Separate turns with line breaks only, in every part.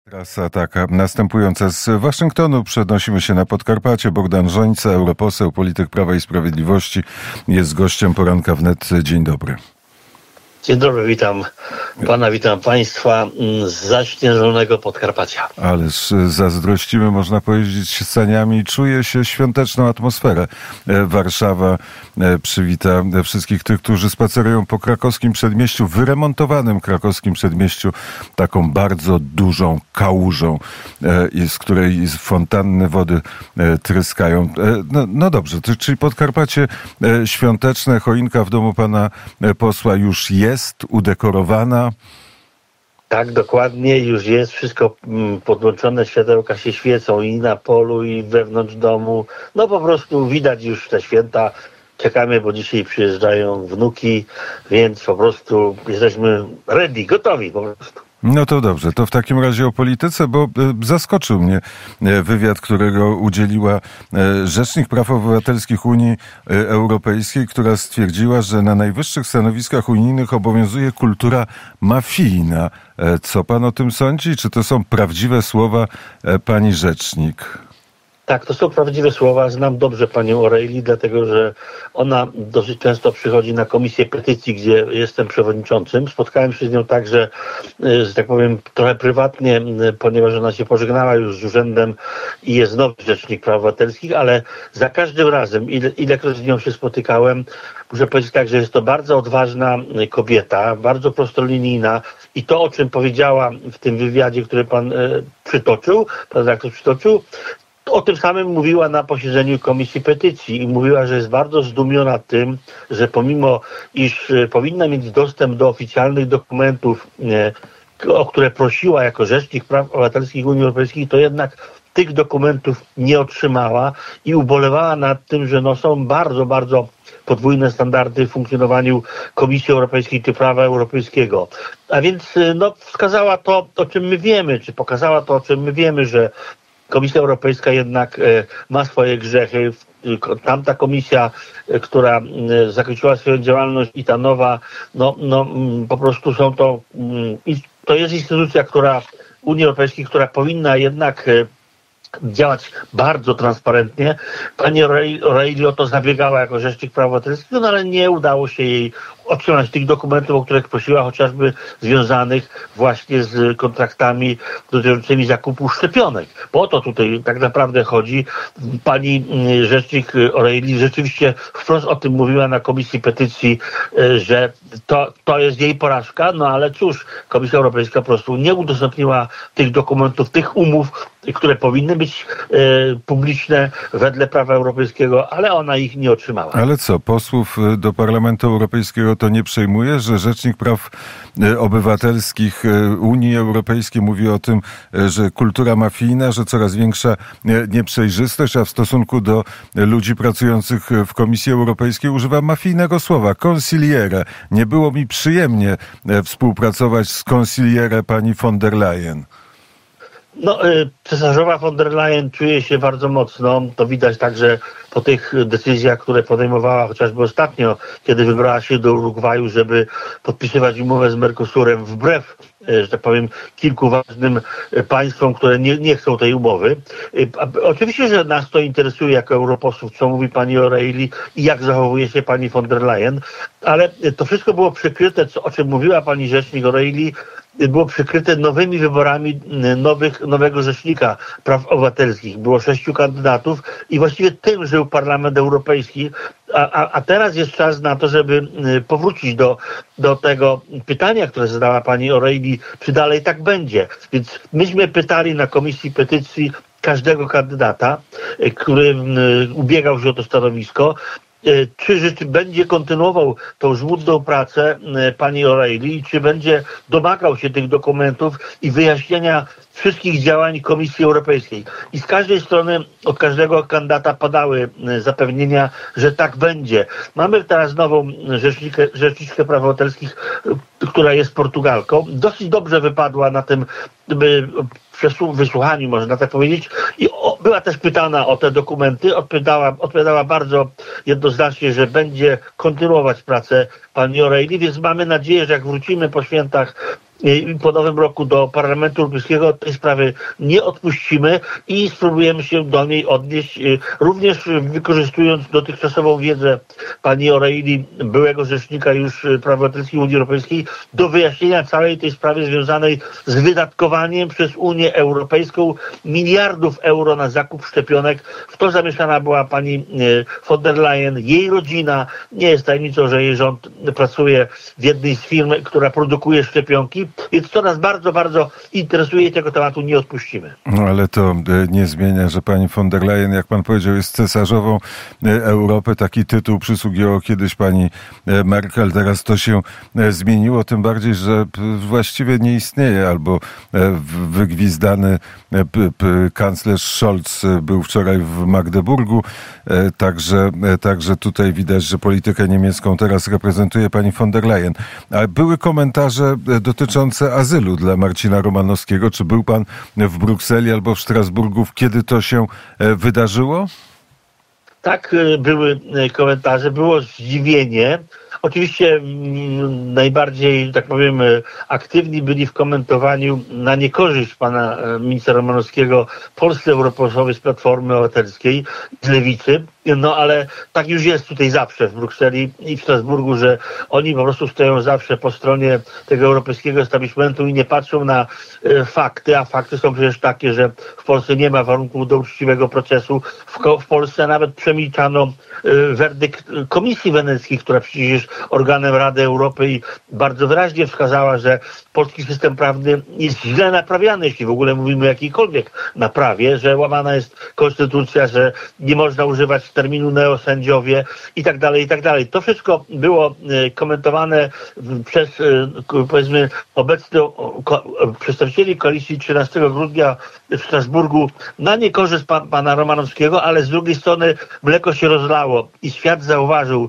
Trasa taka następująca. Z Waszyngtonu przenosimy się na Podkarpacie. Bogdan Rzońca, europoseł, polityk Prawa i Sprawiedliwości, jest gościem poranka wnet. Dzień dobry.
Dzień dobry, witam pana, witam państwa z zaśnieżonego Podkarpacia.
Ależ zazdrościmy, można powiedzieć, saniami. Czuje się świąteczną atmosferę. Warszawa przywita wszystkich tych, którzy spacerują po krakowskim przedmieściu, wyremontowanym krakowskim przedmieściu, taką bardzo dużą kałużą, z której fontanny wody tryskają. No dobrze, czyli Podkarpacie świąteczne, choinka w domu pana posła już jest udekorowana.
Tak, dokładnie, już jest wszystko podłączone, światełka się świecą i na polu, i wewnątrz domu. No po prostu widać już te święta. Czekamy, bo dzisiaj przyjeżdżają wnuki, więc po prostu jesteśmy ready, gotowi po prostu.
No to dobrze, to w takim razie o polityce, bo zaskoczył mnie wywiad, którego udzieliła Rzecznik Praw Obywatelskich Unii Europejskiej, która stwierdziła, że na najwyższych stanowiskach unijnych obowiązuje kultura mafijna. Co pan o tym sądzi? Czy to są prawdziwe słowa pani rzecznik?
Tak, to są prawdziwe słowa. Znam dobrze panią O'Reilly, dlatego że ona dosyć często przychodzi na komisję petycji, gdzie jestem przewodniczącym. Spotkałem się z nią także, że tak powiem, trochę prywatnie, ponieważ ona się pożegnała już z urzędem i jest nowy rzecznik praw obywatelskich, ale za każdym razem, ilekroć z nią się spotykałem, muszę powiedzieć tak, że jest to bardzo odważna kobieta, bardzo prostolinijna i to, o czym powiedziała w tym wywiadzie, który pan przytoczył, pan redaktor przytoczył, o tym samym mówiła na posiedzeniu Komisji Petycji i mówiła, że jest bardzo zdumiona tym, że pomimo iż powinna mieć dostęp do oficjalnych dokumentów, o które prosiła jako Rzecznik Praw Obywatelskich Unii Europejskiej, to jednak tych dokumentów nie otrzymała i ubolewała nad tym, że są bardzo, bardzo podwójne standardy w funkcjonowaniu Komisji Europejskiej czy prawa europejskiego. A więc wskazała to, o czym my wiemy, czy pokazała to, o czym my wiemy, że Komisja Europejska jednak ma swoje grzechy. Tamta komisja, która zakończyła swoją działalność i ta nowa, po prostu to jest instytucja, Unii Europejskiej, która powinna jednak działać bardzo transparentnie. Pani O'Reilly o to zabiegała jako Rzecznik Praw Obywatelskich, ale nie udało się jej otrzymać tych dokumentów, o których prosiła, chociażby związanych właśnie z kontraktami dotyczącymi zakupu szczepionek. Bo o to tutaj tak naprawdę chodzi. Pani Rzecznik O'Reilly rzeczywiście wprost o tym mówiła na Komisji Petycji, że to jest jej porażka, ale cóż, Komisja Europejska po prostu nie udostępniła tych dokumentów, tych umów, które powinny być publiczne wedle prawa europejskiego, ale ona ich nie otrzymała.
Ale co, posłów do Parlamentu Europejskiego to nie przejmuje, że Rzecznik Praw Obywatelskich Unii Europejskiej mówi o tym, że kultura mafijna, że coraz większa nieprzejrzystość, a w stosunku do ludzi pracujących w Komisji Europejskiej używa mafijnego słowa consigliere. Nie było mi przyjemnie współpracować z consigliere pani von der Leyen.
Cesarzowa von der Leyen czuje się bardzo mocno. To widać także po tych decyzjach, które podejmowała chociażby ostatnio, kiedy wybrała się do Urugwaju, żeby podpisywać umowę z Mercosurem wbrew, że tak powiem, kilku ważnym państwom, które nie chcą tej umowy. Oczywiście, że nas to interesuje jako europosłów, co mówi pani O'Reilly i jak zachowuje się pani von der Leyen, ale to wszystko było przykryte, o czym mówiła pani rzecznik O'Reilly, było przykryte nowymi wyborami nowego rzecznika praw obywatelskich. Było 6 kandydatów i właściwie tym żył Parlament Europejski, a teraz jest czas na to, żeby powrócić do tego pytania, które zadała pani O'Reilly, czy dalej tak będzie. Więc myśmy pytali na Komisji Petycji każdego kandydata, który ubiegał się o to stanowisko, czy będzie kontynuował tą żmudną pracę pani O'Reilly, czy będzie domagał się tych dokumentów i wyjaśnienia wszystkich działań Komisji Europejskiej. I z każdej strony od każdego kandydata padały zapewnienia, że tak będzie. Mamy teraz nową rzeczniczkę praw obywatelskich, która jest Portugalką. Dosyć dobrze wypadła na tym wysłuchaniu, można tak powiedzieć. I była też pytana o te dokumenty. Odpowiadała bardzo jednoznacznie, że będzie kontynuować pracę pani O'Reilly, więc mamy nadzieję, że jak wrócimy po świętach po nowym roku do Parlamentu Europejskiego tej sprawy nie odpuścimy i spróbujemy się do niej odnieść, również wykorzystując dotychczasową wiedzę pani O'Reilly, byłego rzecznika już praw obywatelskich Unii Europejskiej, do wyjaśnienia całej tej sprawy związanej z wydatkowaniem przez Unię Europejską miliardów euro na zakup szczepionek. W to zamieszana była pani von der Leyen, jej rodzina. Nie jest tajemnicą, że jej rząd pracuje w jednej z firm, która produkuje szczepionki, więc to nas bardzo, bardzo interesuje i tego tematu nie odpuścimy.
No ale to nie zmienia, że pani von der Leyen, jak pan powiedział, jest cesarzową Europy. Taki tytuł przysługiwał kiedyś pani Merkel. Teraz to się zmieniło, tym bardziej, że właściwie nie istnieje, albo wygwizdany kanclerz Scholz był wczoraj w Magdeburgu. Także tutaj widać, że politykę niemiecką teraz reprezentuje pani von der Leyen. A były komentarze dotyczące azylu dla Marcina Romanowskiego. Czy był pan w Brukseli albo w Strasburgu, kiedy to się wydarzyło?
Tak, były komentarze, było zdziwienie. Oczywiście najbardziej, tak powiem, aktywni byli w komentowaniu na niekorzyść pana ministra Romanowskiego polscy europosłowie z Platformy Obywatelskiej, z Lewicy. No ale tak już jest tutaj zawsze w Brukseli i w Strasburgu, że oni po prostu stoją zawsze po stronie tego europejskiego establishmentu i nie patrzą na fakty, a fakty są przecież takie, że w Polsce nie ma warunków do uczciwego procesu. W Polsce nawet przemilczano werdykt Komisji Weneckiej, która przecież jest organem Rady Europy i bardzo wyraźnie wskazała, że polski system prawny jest źle naprawiany, jeśli w ogóle mówimy o jakiejkolwiek naprawie, że łamana jest konstytucja, że nie można używać terminu neosędziowie i tak dalej, i tak dalej. To wszystko było komentowane przez, powiedzmy, obecnych przedstawicieli koalicji 13 grudnia w Strasburgu na niekorzyść pana Romanowskiego, ale z drugiej strony mleko się rozlało i świat zauważył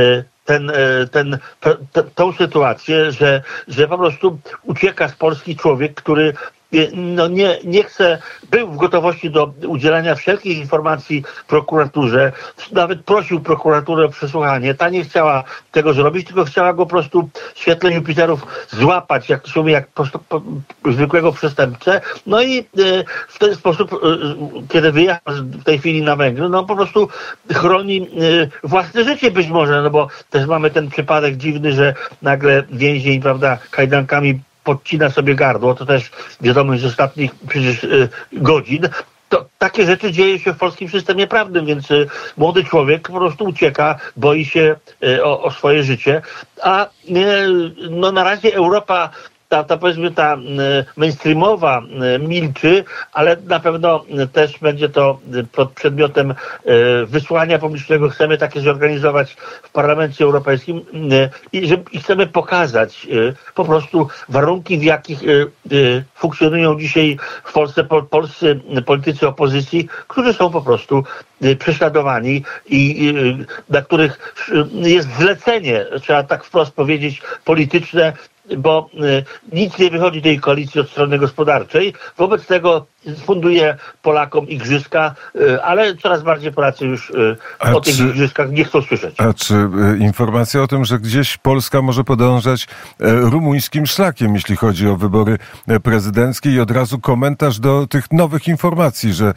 tą sytuację, że po prostu ucieka z Polski człowiek, który nie chce, był w gotowości do udzielania wszelkich informacji prokuraturze, nawet prosił prokuraturę o przesłuchanie, ta nie chciała tego zrobić, tylko chciała go po prostu w świetle Jupiterów złapać, jak zwykłego przestępcę. No i w ten sposób, kiedy wyjechał w tej chwili na Węgry, no po prostu chroni własne życie być może, no bo też mamy ten przypadek dziwny, że nagle więzień, prawda, kajdankami podcina sobie gardło, to też wiadomo z ostatnich przecież godzin. To takie rzeczy dzieją się w polskim systemie prawnym, więc młody człowiek po prostu ucieka, boi się o swoje życie, a no na razie Europa powiedzmy ta mainstreamowa milczy, ale na pewno też będzie to pod przedmiotem wysłuchania publicznego. Chcemy takie zorganizować w Parlamencie Europejskim i chcemy pokazać po prostu warunki, w jakich funkcjonują dzisiaj w Polsce polscy politycy opozycji, którzy są po prostu prześladowani i na których jest zlecenie, trzeba tak wprost powiedzieć, polityczne, bo nic nie wychodzi tej koalicji od strony gospodarczej. Wobec tego funduje Polakom igrzyska, ale coraz bardziej Polacy już o tych igrzyskach nie chcą słyszeć.
A czy informacja o tym, że gdzieś Polska może podążać rumuńskim szlakiem, jeśli chodzi o wybory prezydenckie, i od razu komentarz do tych nowych informacji, że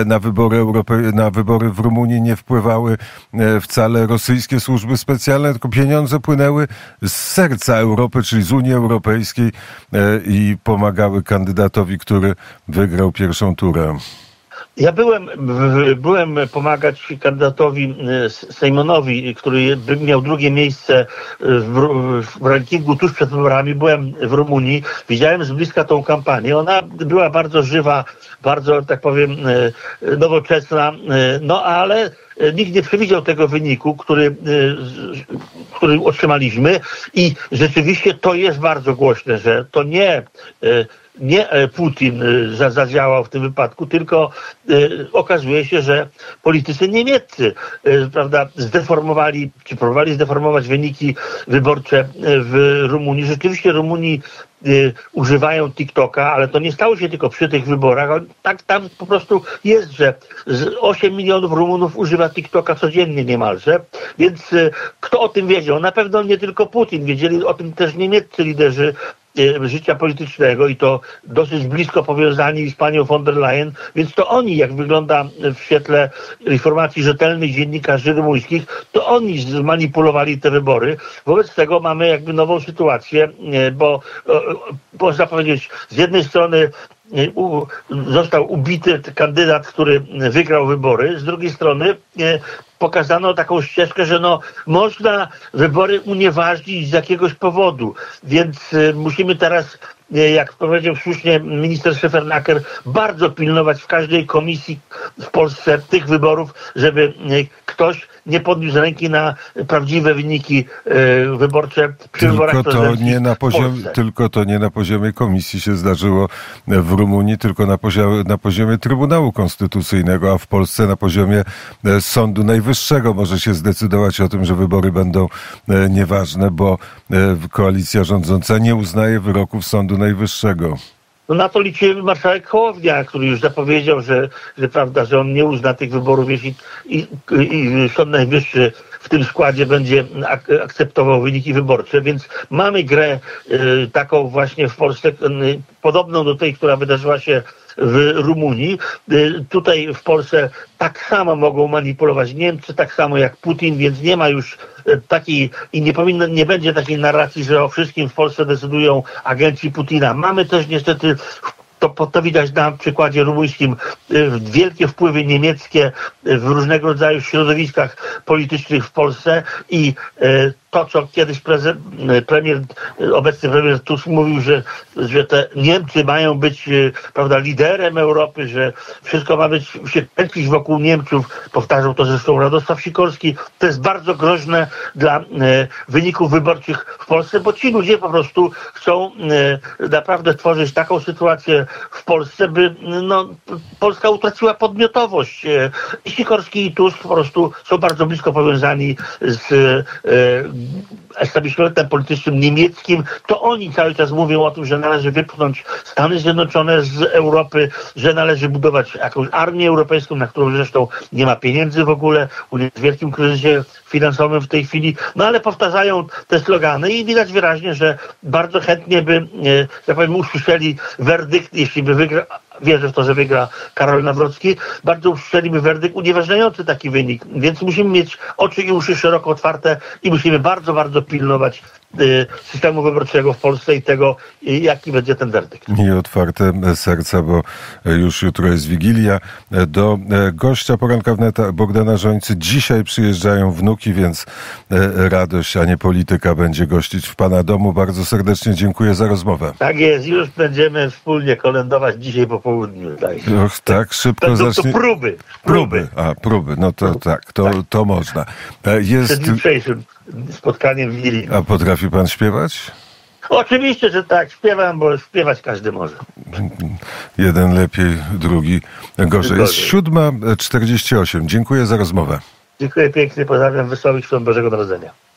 na wybory w Rumunii nie wpływały wcale rosyjskie służby specjalne, tylko pieniądze płynęły z serca Europy, czyli z Unii Europejskiej i pomagały kandydatowi, który wygrał pierwszą turę.
Ja byłem pomagać kandydatowi Sejmonowi, który miał drugie miejsce w rankingu tuż przed wyborami. Byłem w Rumunii, widziałem z bliska tą kampanię. Ona była bardzo żywa, bardzo, tak powiem, nowoczesna, no ale nikt nie przewidział tego wyniku, który otrzymaliśmy, i rzeczywiście to jest bardzo głośne, że to nie Putin zadziałał w tym wypadku, tylko okazuje się, że politycy niemieccy, prawda, zdeformowali, czy próbowali zdeformować wyniki wyborcze w Rumunii. Rzeczywiście Rumuni używają TikToka, ale to nie stało się tylko przy tych wyborach. Tak tam po prostu jest, że 8 milionów Rumunów używa TikToka codziennie niemalże, więc kto o tym wiedział? Na pewno nie tylko Putin, wiedzieli o tym też niemieccy liderzy życia politycznego i to dosyć blisko powiązani z panią von der Leyen, więc to oni, jak wygląda w świetle informacji rzetelnych dziennikarzy rumuńskich, to oni zmanipulowali te wybory. Wobec tego mamy jakby nową sytuację, bo można powiedzieć, z jednej strony został ubity kandydat, który wygrał wybory, z drugiej strony pokazano taką ścieżkę, że można wybory unieważnić z jakiegoś powodu, więc musimy teraz, jak powiedział słusznie minister Schäfernaker, bardzo pilnować w każdej komisji w Polsce tych wyborów, żeby ktoś nie podniósł ręki na prawdziwe wyniki wyborcze przy wyborach prezydenckich w Polsce.
Tylko to nie na poziomie komisji się zdarzyło w Rumunii, tylko na poziomie Trybunału Konstytucyjnego, a w Polsce na poziomie Sądu Najwyższego może się zdecydować o tym, że wybory będą nieważne, bo koalicja rządząca nie uznaje wyroków Sądu Najwyższego.
Na to liczy marszałek Hołownia, który już zapowiedział, że on nie uzna tych wyborów, jeśli i Sąd Najwyższy w tym składzie będzie akceptował wyniki wyborcze, więc mamy grę taką właśnie w Polsce, podobną do tej, która wydarzyła się w Rumunii. Tutaj w Polsce tak samo mogą manipulować Niemcy, tak samo jak Putin, więc nie ma już takiej i nie będzie takiej narracji, że o wszystkim w Polsce decydują agenci Putina. Mamy też niestety, to widać na przykładzie rumuńskim, wielkie wpływy niemieckie w różnego rodzaju środowiskach politycznych w Polsce i to, co kiedyś obecny premier Tusk mówił, że te Niemcy mają być, prawda, liderem Europy, że wszystko ma się kręcić wokół Niemców. Powtarzał to zresztą Radosław Sikorski. To jest bardzo groźne dla wyników wyborczych w Polsce, bo ci ludzie po prostu chcą naprawdę tworzyć taką sytuację w Polsce, by Polska utraciła podmiotowość. I Sikorski i Tusk po prostu są bardzo blisko powiązani z establishmentem politycznym niemieckim. To oni cały czas mówią o tym, że należy wypchnąć Stany Zjednoczone z Europy, że należy budować jakąś armię europejską, na którą zresztą nie ma pieniędzy w ogóle. Unia jest w wielkim kryzysie finansowym w tej chwili. Ale powtarzają te slogany i widać wyraźnie, że bardzo chętnie by, tak powiem, usłyszeli werdykt, jeśli by wygrał. Wierzę w to, że wygra Karol Nawrocki. Bardzo usłyszeliby werdykt unieważniający taki wynik. Więc musimy mieć oczy i uszy szeroko otwarte i musimy bardzo, bardzo pilnować systemu wyborczego w Polsce i tego, jaki będzie ten werdykt.
I otwarte serca, bo już jutro jest Wigilia. Do gościa Poranka Wneta Bogdana Rzońcy dzisiaj przyjeżdżają wnuki, więc radość, a nie polityka będzie gościć w pana domu. Bardzo serdecznie dziękuję za rozmowę.
Tak jest, już będziemy wspólnie kolędować dzisiaj po południu.
Och, tak, szybko zacznie.
To próby.
Próby. No to tak, to można.
Przed jutrzejszym spotkaniem w Willi.
A potrafi pan śpiewać?
Oczywiście, że tak. Śpiewam, bo śpiewać każdy może.
Jeden lepiej, drugi gorzej. Jest 7:48. Dziękuję za rozmowę.
Dziękuję pięknie. Pozdrawiam. Wesołych Świąt Bożego Narodzenia.